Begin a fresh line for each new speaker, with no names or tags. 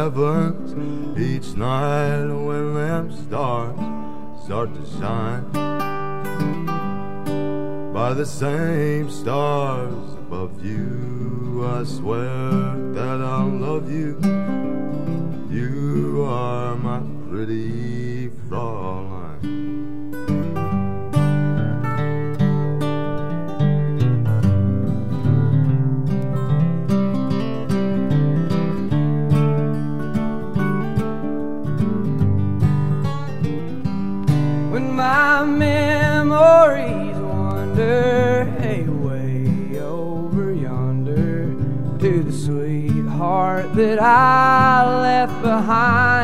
heavens each night when them stars start to shine. By the same stars above you, I swear that I'll love you. You are my pretty Fraulein.
When my memories wander way over yonder to the sweetheart that I left behind,